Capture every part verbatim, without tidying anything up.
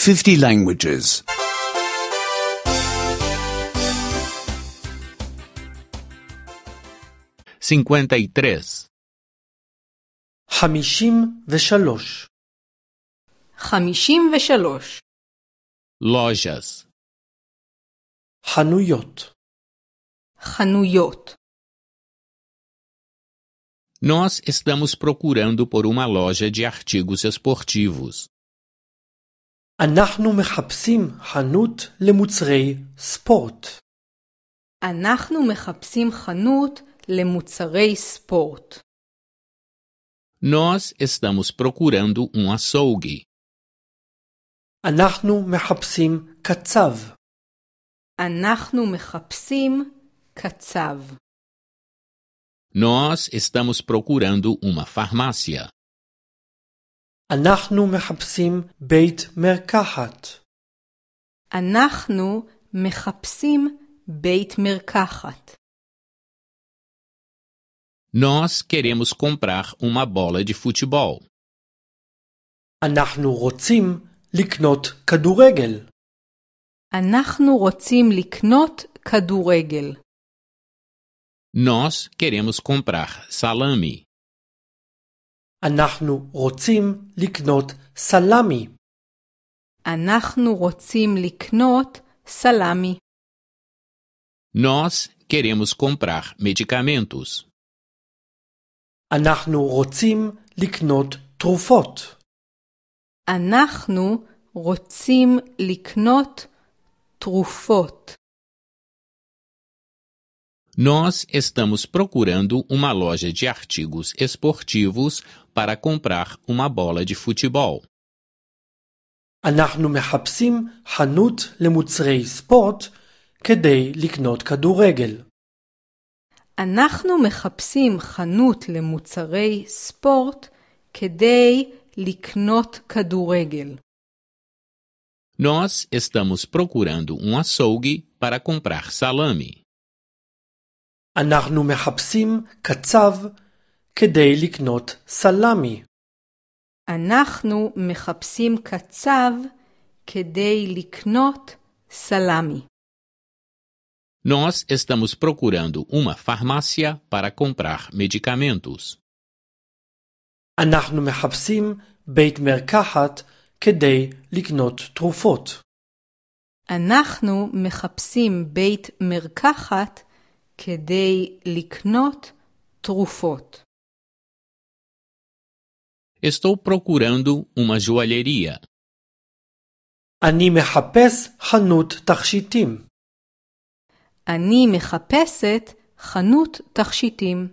fifty languages. cinquenta e três. חמישים ושלוש. חמישים ושלוש. Lojas. חנויות. חנויות. Nós estamos procurando por uma loja de artigos esportivos. אנחנו מחפשים חנות למוצרי ספורט. אנחנו מחפשים חנות למוצרי ספורט. Nós estamos procurando um açougue. אנחנו מחפשים קצב. אנחנו מחפשים קצב. Nós estamos procurando uma farmácia. אנחנו מחפשים בית מרקחת. אנחנו מחפשים בית מרקחת. Nós queremos comprar uma bola de futebol. אנחנו רוצים לקנות כדורגל. אנחנו רוצים לקנות כדורגל. Nós queremos comprar salame. אנחנו רוצים לקנות סלמי. אנחנו רוצים לקנות סלמי. Nós queremos comprar medicamentos. אנחנו רוצים לקנות תרופות. אנחנו רוצים לקנות תרופות. Nós estamos procurando uma loja de artigos esportivos para comprar uma bola de futebol. אנחנו מחפשים חנות למוצרי ספורט כדי לקנות כדורגל. אנחנו מחפשים חנות למוצרי ספורט כדי לקנות כדורגל. Nós estamos procurando um açougue para comprar salame. אנחנו מחפשים קצב כדי לקנות סלמי. אנחנו מחפשים קצב כדי לקנות סלמי. Nós estamos procurando uma farmácia para comprar medicamentos. אנחנו מחפשים בית מרקחת כדי לקנות תרופות. אנחנו מחפשים בית מרקחת כדי לקנות תרופות. Estou procurando uma joalheria. אני מחפש חנות תכשיטים. אני מחפשת חנות תכשיטים.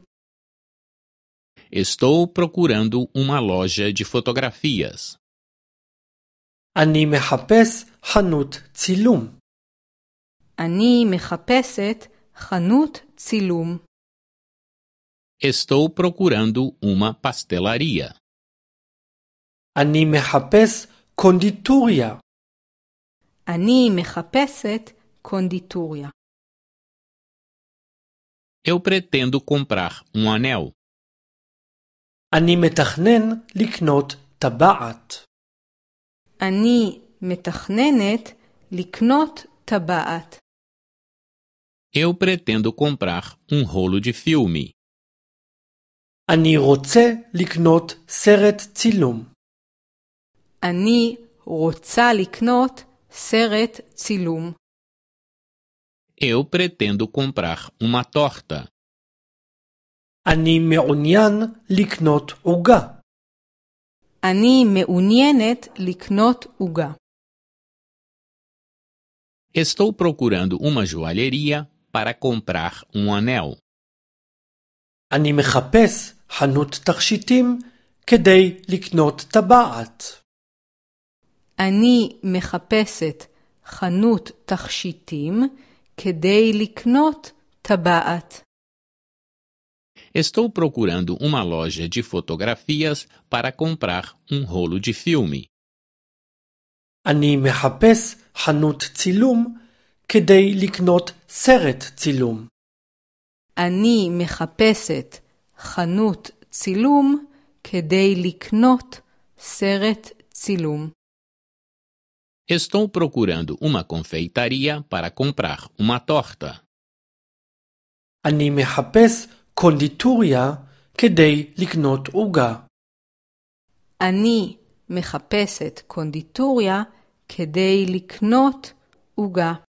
Estou procurando uma loja de fotografias. אני מחפש חנות צילום. אני מחפשת חנות צילום. Estou procurando uma pastelaria. אני מחפש קונדיטוריה. אני מחפשת קונדיטוריה. Eu pretendo comprar um anel. אני מתכנן לקנות טבעת. אני מתכננת לקנות טבעת. Eu pretendo comprar um rolo de filme. אני רוצה לקנות סרט צילום. אני רוצה לקנות סרט צילום. Eu pretendo comprar uma torta. אני מעוניין לקנות עוגה. אני מעוניינת לקנות עוגה. Estou procurando uma joalheria para comprar um anel. אני מחפש חנות תכשיטים כדי לקנות טבעת. אני מחפשת חנות תכשיטים כדי לקנות טבעת. Estou procurando uma loja de fotografias para comprar um rolo de filme. אני מחפש חנות צילום כדי לקנות סרט צילום. אני מחפשת חנות צילום כדי לקנות סרט צילום. Estou procurando uma confeitaria para comprar uma torta. אני מחפש קונדיטוריה כדי לקנות עוגה. אני מחפשת קונדיטוריה כדי לקנות עוגה.